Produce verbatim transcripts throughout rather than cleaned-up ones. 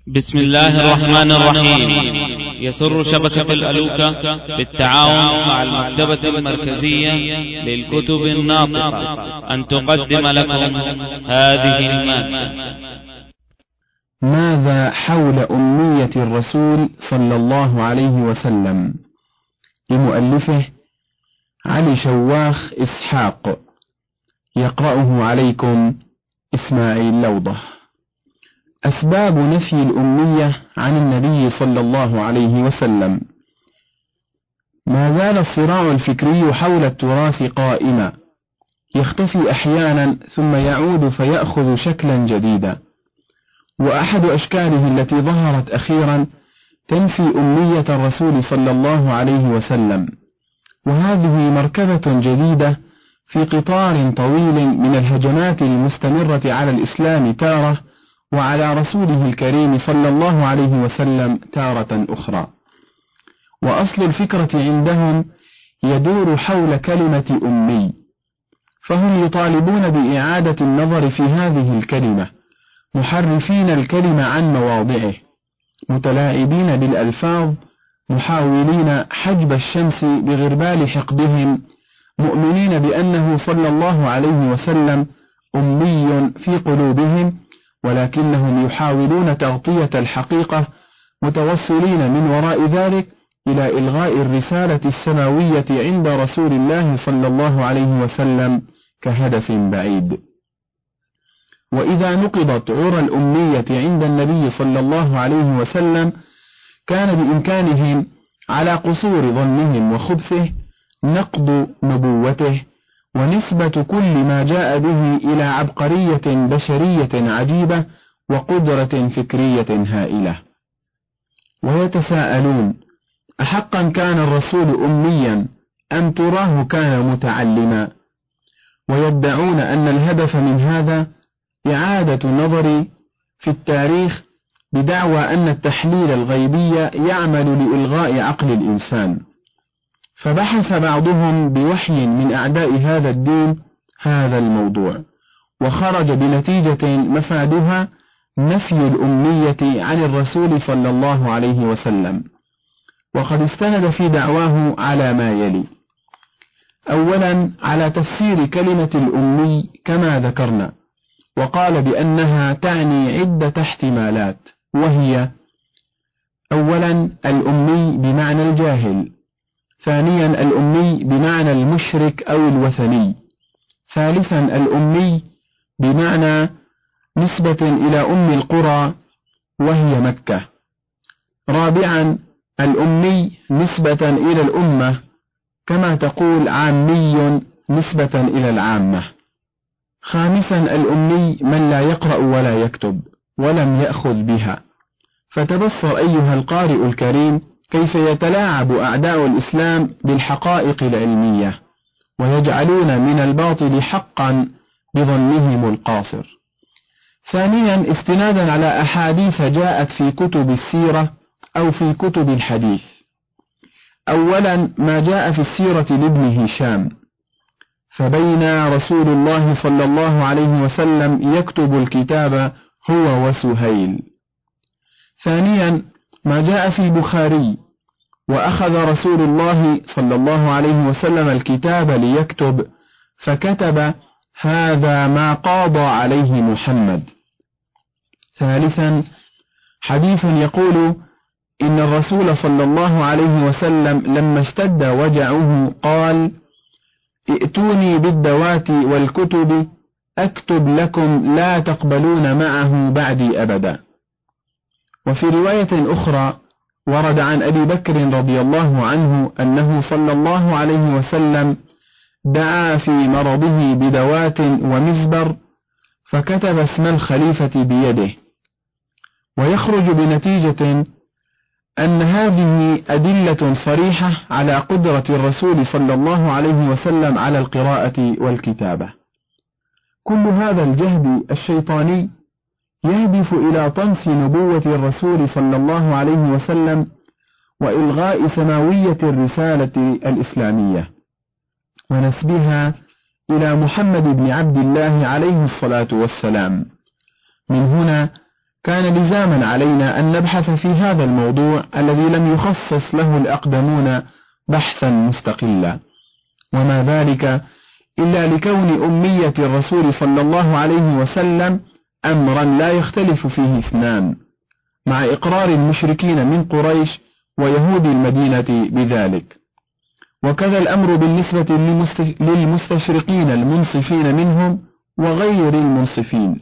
بسم الله الرحمن الرحيم. يسر شبكة الألوكة بالتعاون مع المكتبة المركزية للكتب الناطقة أن تقدم لكم هذه المادة. ماذا حول أمية الرسول صلى الله عليه وسلم؟ لمؤلفه علي شواخ إسحاق، يقرأه عليكم إسماعيل لوضة. أسباب نفي الأمية عن النبي صلى الله عليه وسلم. ما زال الصراع الفكري حول التراث قائما، يختفي أحيانا ثم يعود فيأخذ شكلا جديدا، وأحد أشكاله التي ظهرت أخيرا تنفي أمية الرسول صلى الله عليه وسلم، وهذه مركبة جديدة في قطار طويل من الهجمات المستمرة على الإسلام تارة، وعلى رسوله الكريم صلى الله عليه وسلم تارة أخرى. وأصل الفكرة عندهم يدور حول كلمة أمي، فهم يطالبون بإعادة النظر في هذه الكلمة، محرفين الكلمة عن مواضعه، متلاعبين بالألفاظ، محاولين حجب الشمس بغربال حقدهم، مؤمنين بأنه صلى الله عليه وسلم أمي في قلوبهم، ولكنهم يحاولون تغطية الحقيقة، متوصلين من وراء ذلك إلى إلغاء الرسالة السماوية عند رسول الله صلى الله عليه وسلم كهدف بعيد. وإذا نقضت عرى الأمية عند النبي صلى الله عليه وسلم كان بإمكانهم على قصور ظنهم وخبثه نقض نبوته، ونسبة كل ما جاء به إلى عبقرية بشرية عجيبة وقدرة فكرية هائلة. ويتساءلون: أحقا كان الرسول أميا أم تراه كان متعلما؟ ويدعون أن الهدف من هذا إعادة النظر في التاريخ بدعوى أن التحليل الغيبي يعمل لإلغاء عقل الإنسان. فبحث بعضهم بوحي من أعداء هذا الدين هذا الموضوع، وخرج بنتيجة مفادها نفي الأمية عن الرسول صلى الله عليه وسلم، وقد استند في دعواه على ما يلي: أولا على تفسير كلمة الأمي كما ذكرنا، وقال بأنها تعني عدة احتمالات، وهي: أولا الأمي بمعنى الجاهل، ثانيا الأمي بمعنى المشرك أو الوثني، ثالثا الأمي بمعنى نسبة إلى أم القرى وهي مكة، رابعا الأمي نسبة إلى الأمة كما تقول عامي نسبة إلى العامة، خامسا الأمي من لا يقرأ ولا يكتب ولم يأخذ بها. فتبصر أيها القارئ الكريم كيف يتلاعب أعداء الإسلام بالحقائق العلمية، ويجعلون من الباطل حقا بظنهم القاصر. ثانيا استنادا على أحاديث جاءت في كتب السيرة أو في كتب الحديث. أولا ما جاء في السيرة لابن هشام: فبين رسول الله صلى الله عليه وسلم يكتب الكتاب هو وسهيل. ثانيا ما جاء في البخاري: وأخذ رسول الله صلى الله عليه وسلم الكتاب ليكتب فكتب هذا ما قاضى عليه محمد. ثالثا حديث يقول إن الرسول صلى الله عليه وسلم لما اشتد وجعه قال: ائتوني بالدوات والكتب أكتب لكم لا تقبلون معه بعدي أبدا. وفي رواية أخرى ورد عن أبي بكر رضي الله عنه أنه صلى الله عليه وسلم دعا في مرضه بدوات ومزبر فكتب اسم الخليفة بيده. ويخرج بنتيجة أن هذه أدلة صريحة على قدرة الرسول صلى الله عليه وسلم على القراءة والكتابة. كل هذا الجهد الشيطاني يهدف إلى طمس نبوة الرسول صلى الله عليه وسلم وإلغاء سماوية الرسالة الإسلامية ونسبها إلى محمد بن عبد الله عليه الصلاة والسلام. من هنا كان لزاما علينا أن نبحث في هذا الموضوع الذي لم يخصص له الأقدمون بحثا مستقلا، وما ذلك إلا لكون أمية الرسول صلى الله عليه وسلم أمرا لا يختلف فيه اثنان، مع إقرار المشركين من قريش ويهود المدينة بذلك. وكذا الأمر بالنسبة للمستشرقين المنصفين منهم وغير المنصفين،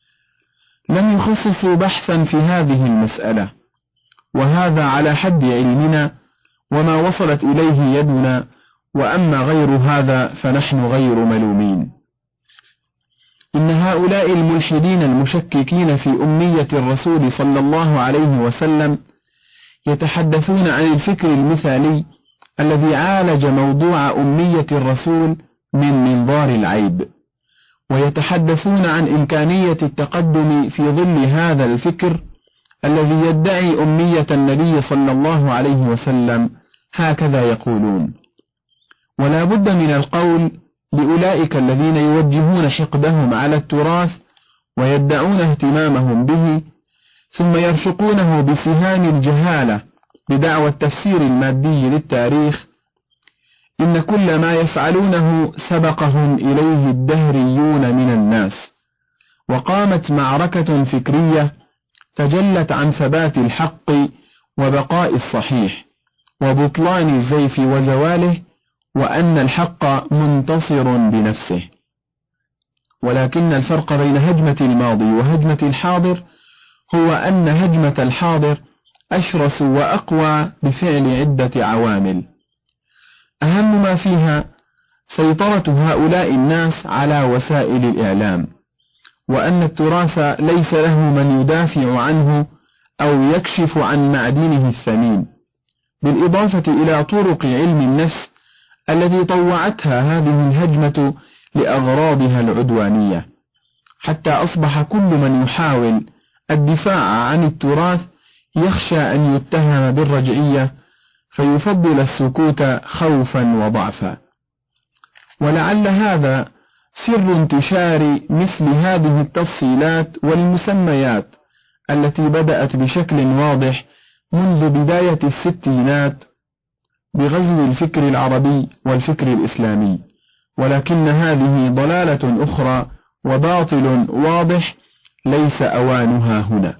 لم يخصصوا بحثا في هذه المسألة، وهذا على حد علمنا وما وصلت إليه يدنا، وأما غير هذا فنحن غير ملومين. إن هؤلاء الملحدين المشككين في أمية الرسول صلى الله عليه وسلم يتحدثون عن الفكر المثالي الذي عالج موضوع أمية الرسول من منظار العيب، ويتحدثون عن إمكانية التقدم في ظل هذا الفكر الذي يدعي أمية النبي صلى الله عليه وسلم. هكذا يقولون: ولا بد من القول لأولئك الذين يوجهون حقدهم على التراث ويدعون اهتمامهم به، ثم يرشقونه بسهام الجهالة بدعوى التفسير المادي للتاريخ، إن كل ما يفعلونه سبقهم إليه الدهريون من الناس، وقامت معركة فكرية تجلت عن ثبات الحق وبقاء الصحيح وبطلان الزيف وزواله، وأن الحق منتصر بنفسه. ولكن الفرق بين هجمة الماضي وهجمة الحاضر هو أن هجمة الحاضر أشرس وأقوى بفعل عدة عوامل، أهم ما فيها سيطرة هؤلاء الناس على وسائل الإعلام، وأن التراث ليس له من يدافع عنه أو يكشف عن معدنه الثمين، بالإضافة إلى طرق علم النفس التي طوعتها هذه الهجمة لأغراضها العدوانية، حتى أصبح كل من يحاول الدفاع عن التراث يخشى أن يتهم بالرجعية فيفضل السكوت خوفا وضعفا. ولعل هذا سر انتشار مثل هذه التفصيلات والمسميات التي بدأت بشكل واضح منذ بداية الستينات بغزو الفكر العربي والفكر الإسلامي، ولكن هذه ضلالة أخرى وباطل واضح ليس أوانها هنا.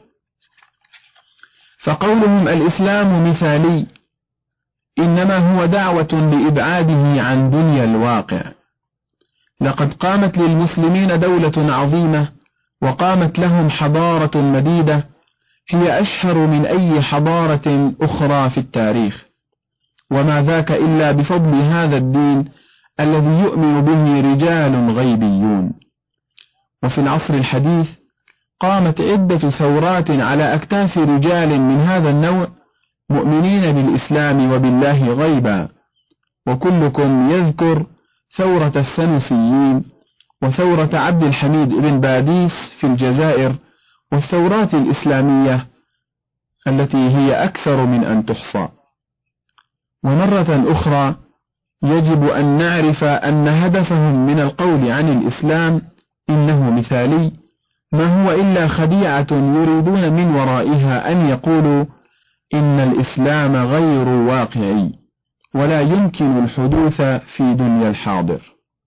فقولهم الإسلام مثالي إنما هو دعوة لإبعاده عن دنيا الواقع. لقد قامت للمسلمين دولة عظيمة وقامت لهم حضارة مديدة هي أشهر من أي حضارة أخرى في التاريخ، وما ذاك إلا بفضل هذا الدين الذي يؤمن به رجال غيبيون. وفي العصر الحديث قامت عدة ثورات على أكتاف رجال من هذا النوع مؤمنين بالإسلام وبالله غيبا، وكلكم يذكر ثورة السنوسيين وثورة عبد الحميد بن باديس في الجزائر والثورات الإسلامية التي هي أكثر من أن تحصى. ومرة أخرى يجب أن نعرف أن هدفهم من القول عن الإسلام إنه مثالي ما هو إلا خديعة يريدون من ورائها أن يقولوا إن الإسلام غير واقعي ولا يمكن الحدوث في دنيا الحاضر.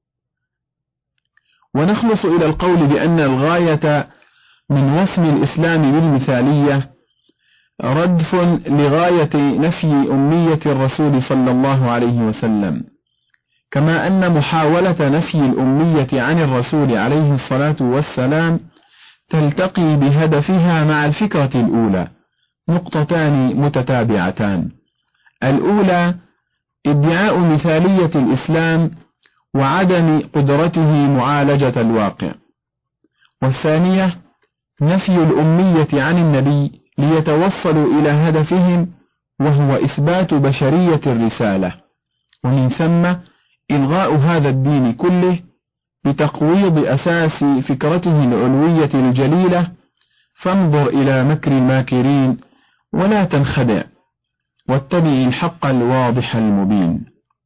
ونخلص إلى القول بأن الغاية من وصم الإسلام بالمثالية ردف لغاية نفي أمية الرسول صلى الله عليه وسلم، كما أن محاولة نفي الأمية عن الرسول عليه الصلاة والسلام تلتقي بهدفها مع الفكرة الأولى نقطتان متتابعتان: الأولى ادعاء مثالية الإسلام وعدم قدرته معالجة الواقع، والثانية نفي الأمية عن النبي ليتوصلوا إلى هدفهم وهو إثبات بشرية الرسالة، ومن ثم إلغاء هذا الدين كله بتقويض أساس فكرته العلوية الجليلة. فانظر إلى مكر الماكرين ولا تنخدع، واتبع الحق الواضح المبين.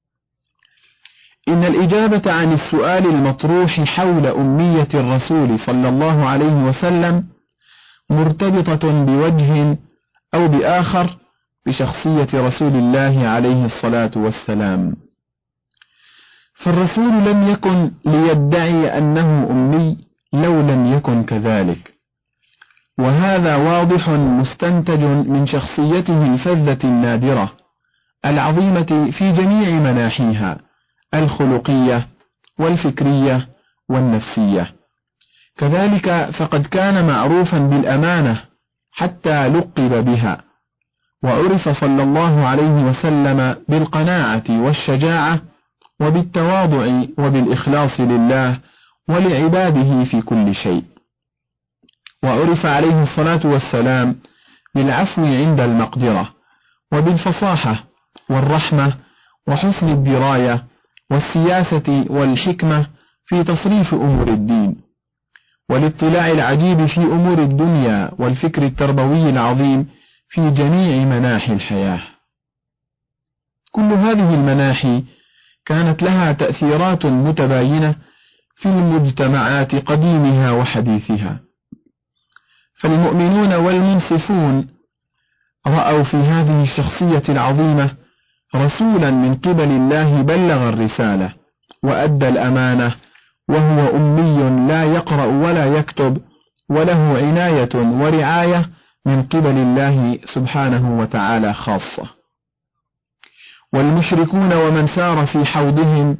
إن الإجابة عن السؤال المطروح حول أمية الرسول صلى الله عليه وسلم مرتبطة بوجه أو بآخر بشخصية رسول الله عليه الصلاة والسلام. فالرسول لم يكن ليدعي أنه أمي لو لم يكن كذلك، وهذا واضح مستنتج من شخصيته الفذة النادرة العظيمة في جميع مناحيها الخلقية والفكرية والنفسية. كذلك فقد كان معروفا بالأمانة حتى لقب بها، وعرف صلى الله عليه وسلم بالقناعة والشجاعة وبالتواضع وبالإخلاص لله ولعباده في كل شيء، وعرف عليه الصلاة والسلام بالعفو عند المقدرة وبالفصاحة والرحمة وحسن الدراية والسياسة والحكمة في تصريف أمور الدين، والاطلاع العجيب في أمور الدنيا والفكر التربوي العظيم في جميع مناحي الحياة. كل هذه المناحي كانت لها تأثيرات متباينة في المجتمعات قديمها وحديثها، فالمؤمنون والمنصفون رأوا في هذه الشخصية العظيمة رسولا من قبل الله بلغ الرسالة وأدى الأمانة، وهو أمي لا يقرأ ولا يكتب، وله عناية ورعاية من قبل الله سبحانه وتعالى خاصة. والمشركون ومن سار في حوضهم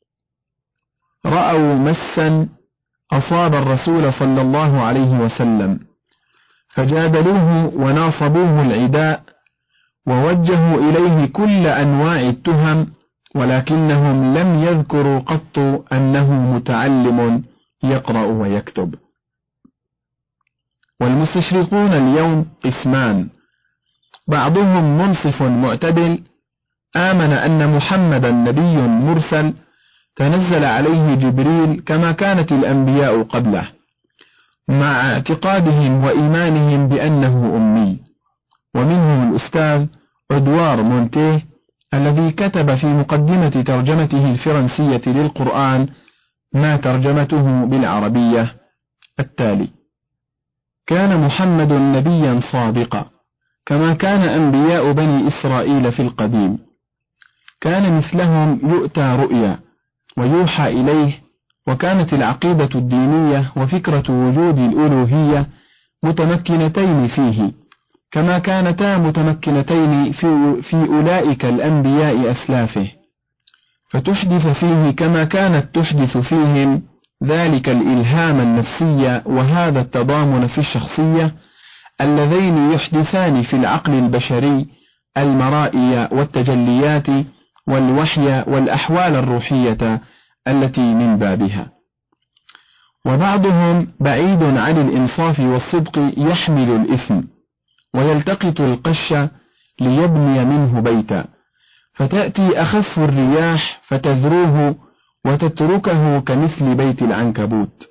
رأوا مسا أصاب الرسول صلى الله عليه وسلم، فجادلوه وناصبوه العداء ووجهوا إليه كل أنواع التهم، ولكنهم لم يذكروا قط أنه متعلم يقرأ ويكتب. والمستشرقون اليوم قسمان: بعضهم منصف معتدل آمن أن محمدا نبي مرسل تنزل عليه جبريل كما كانت الأنبياء قبله، مع اعتقادهم وإيمانهم بأنه أمي. ومنهم الأستاذ أدوار مونتيه الذي كتب في مقدمة ترجمته الفرنسية للقرآن ما ترجمته بالعربية التالي: كان محمد نبيا صادقا كما كان أنبياء بني إسرائيل في القديم، كان مثلهم يؤتى رؤيا ويوحى إليه، وكانت العقيدة الدينية وفكرة وجود الألوهية متمكنتين فيه كما كانتا متمكنتين في, في أولئك الأنبياء أسلافه، فتحدث فيه كما كانت تحدث فيهم ذلك الإلهام النفسي وهذا التضامن في الشخصية اللذين يحدثان في العقل البشري المرائي والتجليات والوحي والأحوال الروحية التي من بابها. وبعضهم بعيد عن الإنصاف والصدق يحمل الإثم ويلتقط القش ليبني منه بيتا، فتأتي أخف الرياح فتذروه وتتركه كمثل بيت العنكبوت.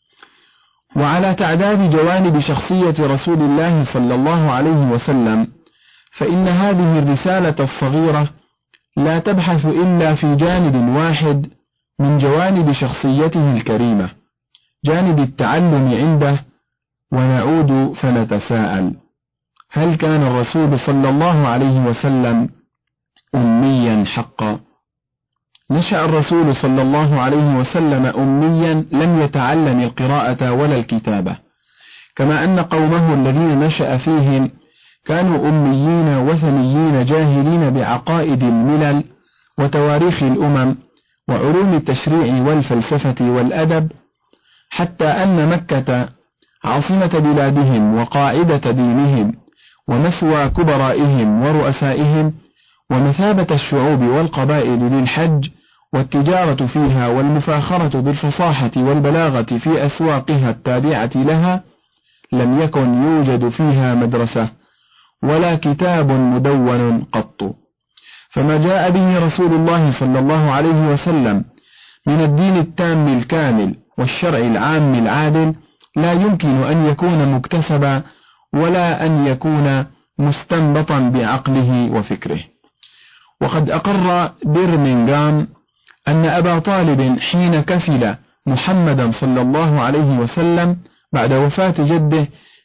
وعلى تعداد جوانب شخصية رسول الله صلى الله عليه وسلم، فإن هذه الرسالة الصغيرة لا تبحث إلا في جانب واحد من جوانب شخصيته الكريمة، جانب التعلم عنده. ونعود فنتساءل: هل كان الرسول صلى الله عليه وسلم أميا حقا؟ نشأ الرسول صلى الله عليه وسلم أميا لم يتعلم القراءة ولا الكتابة، كما أن قومه الذين نشأ فيهم كانوا أميين وثنيين جاهلين بعقائد الملل وتواريخ الأمم وعلوم التشريع والفلسفة والأدب، حتى أن مكة عاصمة بلادهم وقاعدة دينهم ومثوى كبرائهم ورؤسائهم ومثابة الشعوب والقبائل للحج والتجارة فيها والمفاخرة بالفصاحة والبلاغة في أسواقها التابعة لها، لم يكن يوجد فيها مدرسة ولا كتاب مدون قط. فما جاء به رسول الله صلى الله عليه وسلم من الدين التام الكامل والشرع العام العادل لا يمكن أن يكون مكتسبا ولا أن يكون مستنبطا بعقله وفكره. وقد أقر بيرمنغهام أن أبا طالب حين كفل محمدا صلى الله عليه وسلم بعد وفاة جده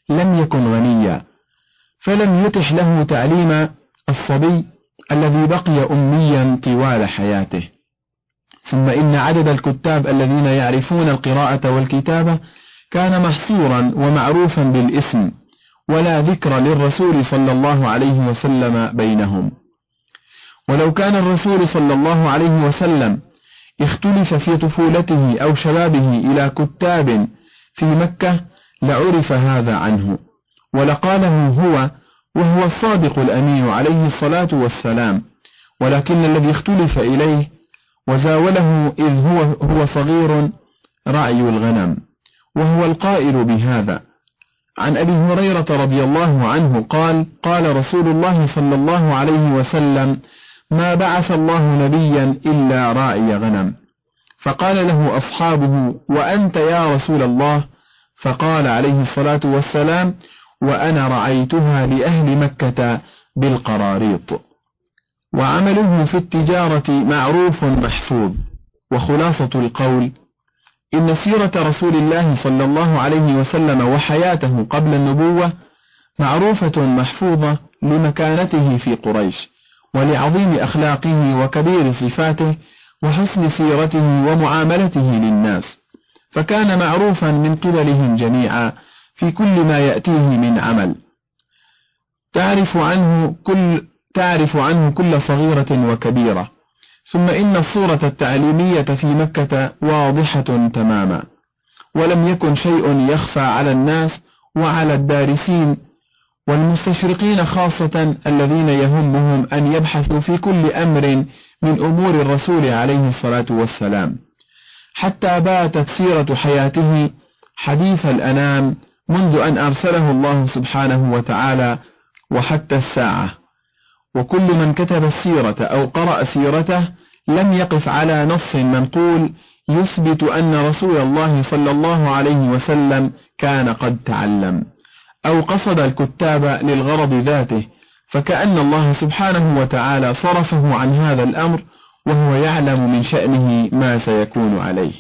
لم يكن غنيا، فلم يتح له تعليم الصبي الذي بقي أميا طوال حياته. ثم إن عدد الكتاب الذين يعرفون القراءة والكتابة كان محصورا ومعروفا بالاسم، ولا ذكر للرسول صلى الله عليه وسلم بينهم. ولو كان الرسول صلى الله عليه وسلم اختلف في طفولته أو شبابه إلى كتاب في مكة لعرف هذا عنه، ولقاله هو وهو الصادق الأمين عليه الصلاة والسلام، ولكن الذي اختلف إليه وزاوله إذ هو, هو صغير رعي الغنم، وهو القائل بهذا. عن أبي هريرة رضي الله عنه قال: قال رسول الله صلى الله عليه وسلم: ما بعث الله نبيا إلا راعي غنم. فقال له أصحابه: وأنت يا رسول الله؟ فقال عليه الصلاة والسلام: وأنا رعيتها لأهل مكة بالقراريط. وعمله في التجارة معروف محفوظ. وخلاصة القول: إن سيرة رسول الله صلى الله عليه وسلم وحياته قبل النبوة معروفة محفوظة لمكانته في قريش، ولعظيم أخلاقه وكبير صفاته وحسن سيرته ومعاملته للناس، فكان معروفا من قبلهم جميعا في كل ما يأتيه من عمل، تعرف عنه كل تعرف عنه كل صغيرة وكبيرة. ثم إن الصورة التعليمية في مكة واضحة تماما، ولم يكن شيء يخفى على الناس وعلى الدارسين والمستشرقين خاصة الذين يهمهم أن يبحثوا في كل أمر من أمور الرسول عليه الصلاة والسلام، حتى باتت سيرة حياته حديث الأنام منذ أن أرسله الله سبحانه وتعالى وحتى الساعة. وكل من كتب السيرة أو قرأ سيرته لم يقف على نص منقول يثبت أن رسول الله صلى الله عليه وسلم كان قد تعلم، أو قصد الكتاب للغرض ذاته، فكأن الله سبحانه وتعالى صرفه عن هذا الأمر وهو يعلم من شأنه ما سيكون عليه.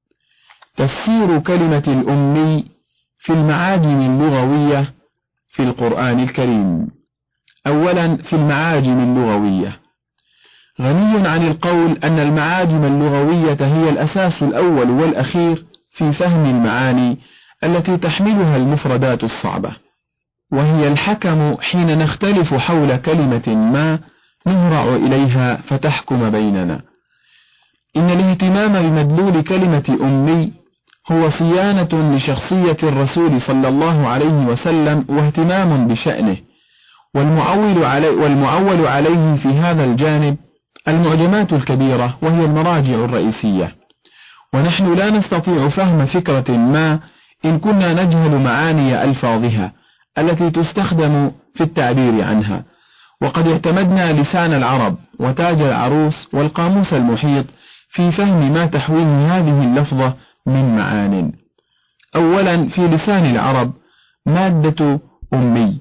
تفسير كلمة الأمي في المعاجم اللغوية في القرآن الكريم. أولا، في المعاجم اللغوية، غني عن القول أن المعاجم اللغوية هي الأساس الأول والأخير في فهم المعاني التي تحملها المفردات الصعبة، وهي الحكم حين نختلف حول كلمة ما نهرع إليها فتحكم بيننا. إن الاهتمام بمدلول كلمة أمي هو صيانة لشخصية الرسول صلى الله عليه وسلم واهتمام بشأنه، والمعول علي والمعول عليه في هذا الجانب المعجمات الكبيرة وهي المراجع الرئيسية. ونحن لا نستطيع فهم فكرة ما إن كنا نجهل معاني ألفاظها التي تستخدم في التعبير عنها، وقد اعتمدنا لسان العرب وتاج العروس والقاموس المحيط في فهم ما تحويه هذه اللفظة من معان. أولا، في لسان العرب مادة أمي.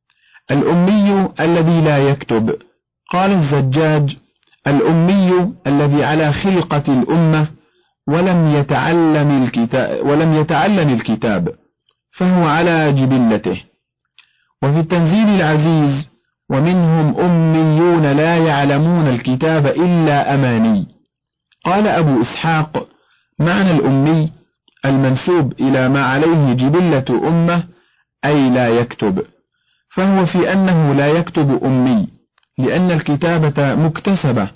الأمي الذي لا يكتب. قال الزجاج: الأمي الذي على خلقة الأمة ولم يتعلم الكتاب, ولم يتعلم الكتاب فهو على جبلته. وفي التنزيل العزيز: ومنهم أميون لا يعلمون الكتاب إلا أماني. قال أبو إسحاق: معنى الأمي المنسوب إلى ما عليه جبلة أمة أي لا يكتب، فهو في أنه لا يكتب أمي لأن الكتابة مكتسبة،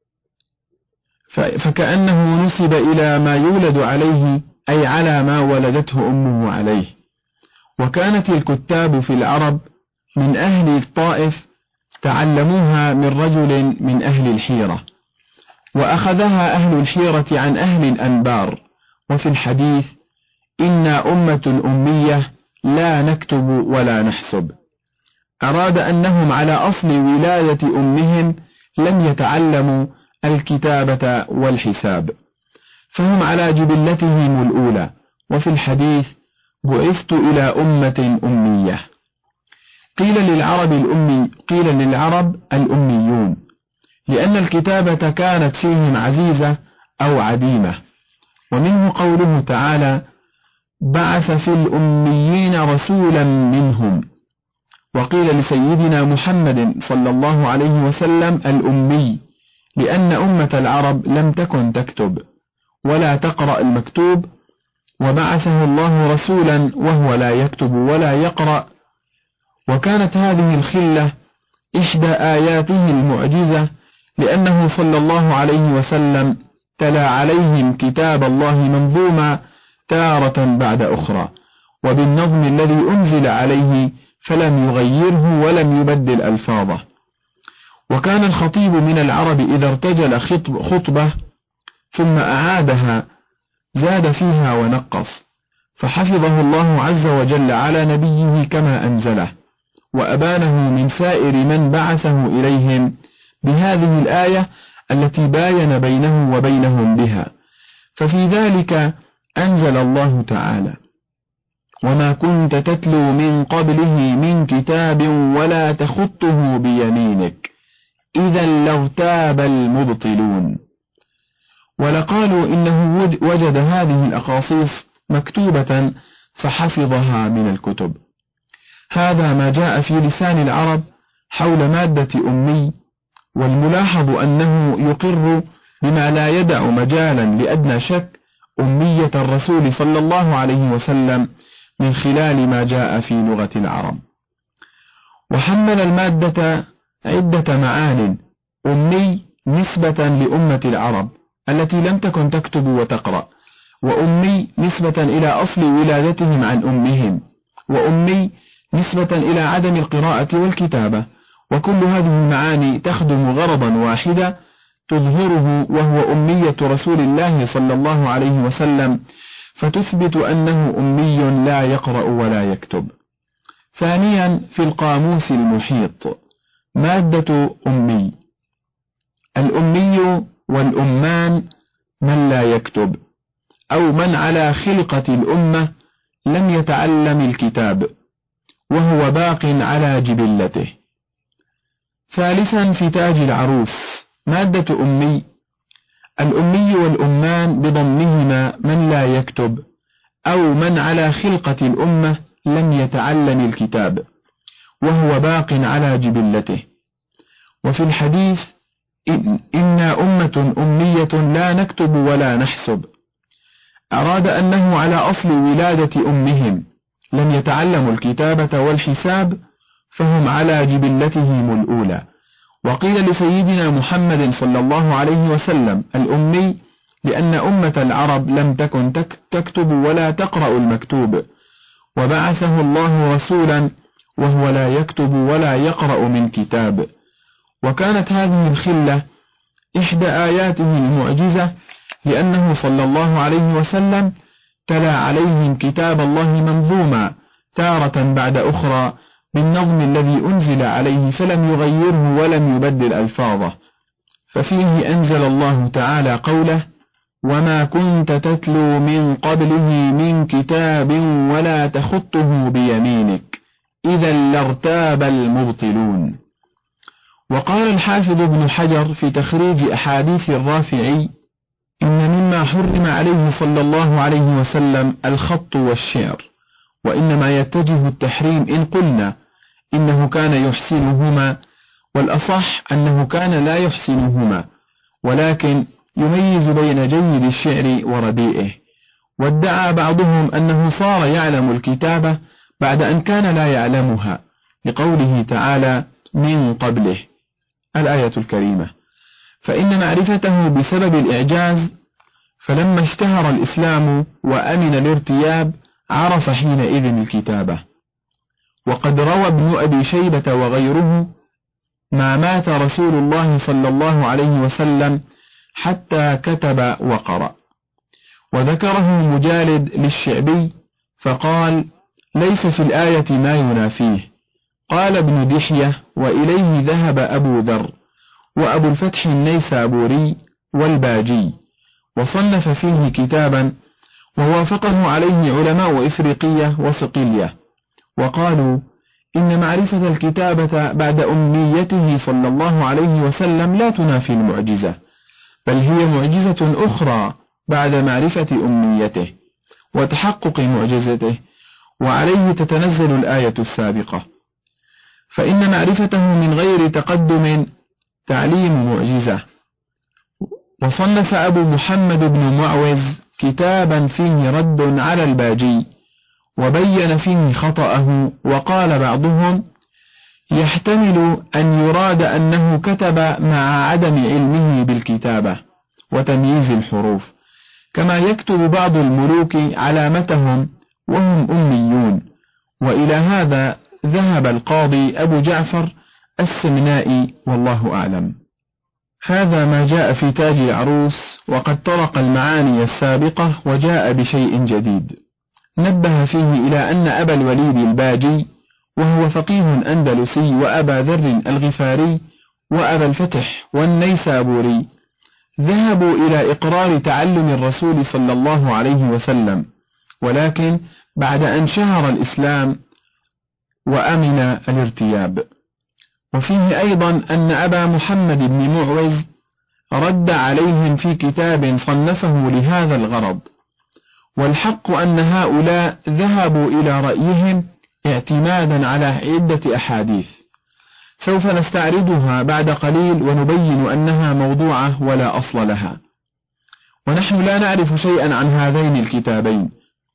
فكأنه نسب إلى ما يولد عليه أي على ما ولدته أمه عليه. وكانت الكتاب في العرب من أهل الطائف تعلموها من رجل من أهل الحيرة، وأخذها أهل الحيرة عن أهل الأنبار. وفي الحديث: إنا أمة أمية لا نكتب ولا نحسب، أراد أنهم على أصل ولاية أمهم لم يتعلموا الكتابة والحساب، فهم على جبلتهم الأولى. وفي الحديث: بعثت إلى أمة أمية. قيل للعرب الأمي قيل للعرب الأميون لأن الكتابة كانت فيهم عزيزة أو عديمة. ومنه قوله تعالى: بعث في الأميين رسولا منهم. وقيل لسيدنا محمد صلى الله عليه وسلم الأمي، لأن أمة العرب لم تكن تكتب ولا تقرأ المكتوب، وبعثه الله رسولا وهو لا يكتب ولا يقرأ. وكانت هذه الخلة إحدى آياته المعجزة، لأنه صلى الله عليه وسلم تلا عليهم كتاب الله منظوما تارة بعد أخرى، وبالنظم الذي أنزل عليه، فلم يغيره ولم يبدل ألفاظه. وكان الخطيب من العرب إذا ارتجل خطب خطبة ثم أعادها زاد فيها ونقص، فحفظه الله عز وجل على نبيه كما أنزله، وأبانه من سائر من بعثه إليهم بهذه الآية التي باين بينه وبينهم بها. ففي ذلك أنزل الله تعالى: وما كنت تتلو من قبله من كتاب ولا تخطه بيمينك إذا لارتاب المبطلون. ولقالوا إنه وجد هذه الأقاصيص مكتوبة فحفظها من الكتب. هذا ما جاء في لسان العرب حول مادة أمي، والملاحظ أنه يقر بما لا يدع مجالا لأدنى شك أمية الرسول صلى الله عليه وسلم من خلال ما جاء في لغة العرب. وحمل المادة عدة معان: أمي نسبة لأمة العرب التي لم تكن تكتب وتقرأ، وأمي نسبة إلى أصل ولادتهم عن أمهم، وأمي نسبة إلى عدم القراءة والكتابة. وكل هذه المعاني تخدم غرضا واحدا تظهره، وهو أمية رسول الله صلى الله عليه وسلم، فتثبت أنه أمي لا يقرأ ولا يكتب. ثانيا، في القاموس المحيط مادة أمي: الأمي والأمان من لا يكتب، أو من على خلقة الأمة لم يتعلم الكتاب وهو باق على جبلته. ثالثا، في تاج العروس مادة أمي: الأمي والأمان بضمهما من لا يكتب، أو من على خلقة الأمة لم يتعلم الكتاب وهو باق على جبلته. وفي الحديث: إن إنا أمة أمية لا نكتب ولا نحسب، أراد أنه على أصل ولادة أمهم لم يتعلموا الكتابة والحساب، فهم على جبلتهم الأولى. وقيل لسيدنا محمد صلى الله عليه وسلم الأمي، لأن أمة العرب لم تكن تكتب ولا تقرأ المكتوب، وبعثه الله رسولا وهو لا يكتب ولا يقرأ من كتاب. وكانت هذه الخلة إحدى آياته المعجزة، لأنه صلى الله عليه وسلم تلا عليهم كتاب الله منظوما تارة بعد أخرى بالنظم الذي أنزل عليه، فلم يغيره ولم يبدل ألفاظه. ففيه أنزل الله تعالى قوله: وما كنت تتلو من قبله من كتاب ولا تخطه بيمينك إذا لارتاب المبطلون. وقال الحافظ ابن حجر في تخريج أحاديث الرافعي: إن مما حرم عليه صلى الله عليه وسلم الخط والشعر، وإنما يتجه التحريم إن قلنا إنه كان يحسنهما، والأصح أنه كان لا يحسنهما، ولكن يميز بين جيد الشعر ورديئه. وادعى بعضهم أنه صار يعلم الكتابة بعد أن كان لا يعلمها، لقوله تعالى: من قبله، الآية الكريمة. فإن معرفته بسبب الإعجاز، فلما اشتهر الإسلام وأمن الارتياب عرف حينئذ الكتابة. وقد روى ابن أبي شيبة وغيره: ما مات رسول الله صلى الله عليه وسلم حتى كتب وقرأ. وذكره مجالد للشعبي فقال: ليس في الآية ما ينافيه. قال ابن دحية: وإليه ذهب أبو ذر وأبو الفتح النيسابوري والباجي، وصنف فيه كتابا، ووافقه عليه علماء إفريقية وصقلية، وقالوا إن معرفة الكتابة بعد أمنيته صلى الله عليه وسلم لا تنافي المعجزة، بل هي معجزة أخرى بعد معرفة أمنيته. وتحقق معجزته، وعليه تتنزل الآية السابقة، فإن معرفته من غير تقدم تعليم معجزة. وصنف أبو محمد بن معوز كتابا فيه رد على الباجي، وبين فيه خطأه، وقال بعضهم يحتمل أن يراد أنه كتب مع عدم علمه بالكتابة وتمييز الحروف، كما يكتب بعض الملوك علامتهم وهم أميون. وإلى هذا ذهب القاضي أبو جعفر السمنائي، والله أعلم. هذا ما جاء في تاج العروس، وقد طرق المعاني السابقة وجاء بشيء جديد. نبه فيه إلى أن أبا الوليد الباجي، وهو فقيه أندلسي، وأبا ذر الغفاري، وأبا الفتح والنيسابوري، ذهبوا إلى إقرار تعلم الرسول صلى الله عليه وسلم، ولكن بعد أن شهر الإسلام وأمن الارتياب. وفيه أيضا أن أبا محمد بن معوز رد عليهم في كتاب صنفه لهذا الغرض، والحق أن هؤلاء ذهبوا إلى رأيهم اعتمادا على عدة أحاديث، سوف نستعرضها بعد قليل ونبين أنها موضوعة ولا أصل لها. ونحن لا نعرف شيئا عن هذين الكتابين،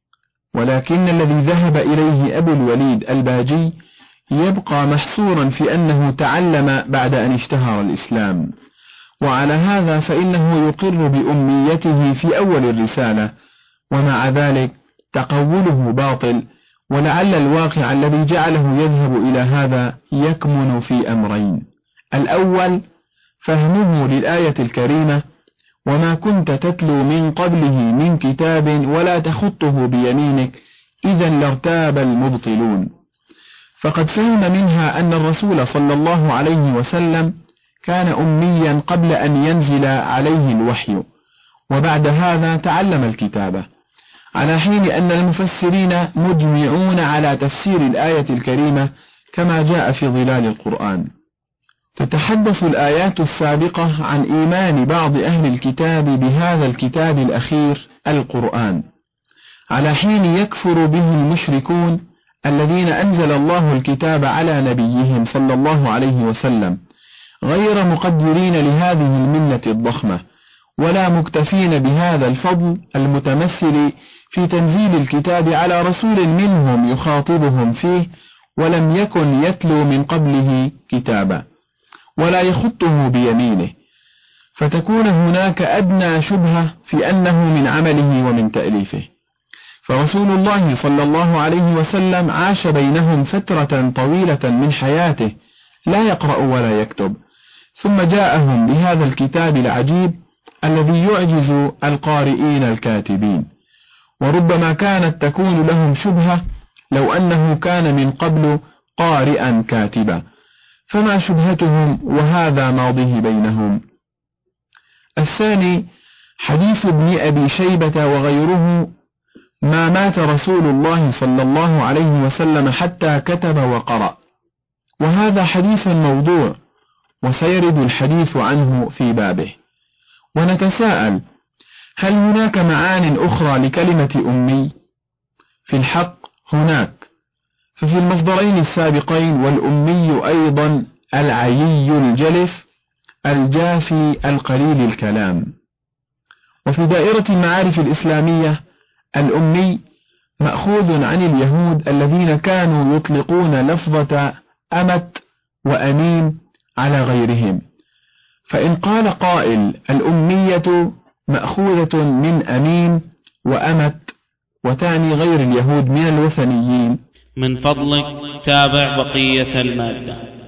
ولكن الذي ذهب إليه أبو الوليد الباجي يبقى محصورا في أنه تعلم بعد أن اشتهر الإسلام، وعلى هذا فإنه يقر بأميته في أول الرسالة، ومع ذلك تقوله باطل. ولعل الواقع الذي جعله يذهب إلى هذا يكمن في أمرين: الأول فهمه للآية الكريمة: وما كنت تتلو من قبله من كتاب ولا تخطه بيمينك إذا لارتاب المبطلون، فقد فهم منها أن الرسول صلى الله عليه وسلم كان أميا قبل أن ينزل عليه الوحي، وبعد هذا تعلم الكتابة، على حين أن المفسرين مجمعون على تفسير الآية الكريمة كما جاء في ظلال القرآن. تتحدث الآيات السابقة عن إيمان بعض أهل الكتاب بهذا الكتاب الأخير القرآن، على حين يكفر به المشركون الذين أنزل الله الكتاب على نبيهم صلى الله عليه وسلم، غير مقدرين لهذه المنة الضخمة، ولا مكتفين بهذا الفضل المتمثل في تنزيل الكتاب على رسول منهم يخاطبهم فيه، ولم يكن يتلو من قبله كتابا ولا يخطه بيمينه، فتكون هناك أدنى شبهة في أنه من عمله ومن تأليفه. فرسول الله صلى الله عليه وسلم عاش بينهم فترة طويلة من حياته لا يقرأ ولا يكتب، ثم جاءهم بهذا الكتاب العجيب الذي يعجز القارئين الكاتبين، وربما كانت تكون لهم شبهة لو أنه كان من قبل قارئا كاتبا، فما شبهتهم وهذا ماضيه بينهم؟ الثاني حديث ابن أبي شيبة وغيره: ما مات رسول الله صلى الله عليه وسلم حتى كتب وقرأ، وهذا حديث موضوع، وسيرد الحديث عنه في بابه. ونتساءل: هل هناك معان أخرى لكلمة أمي؟ في الحق هناك، ففي المصدرين السابقين والأمي أيضا العيي الجلف الجافي القليل الكلام. وفي دائرة المعارف الإسلامية الأمي مأخوذ عن اليهود الذين كانوا يطلقون لفظة أمت وأمين على غيرهم، فإن قال قائل الأمية مأخوذة من أمين وأمت، وتعني غير اليهود من الوثنيين، من فضلك تابع بقية المادة.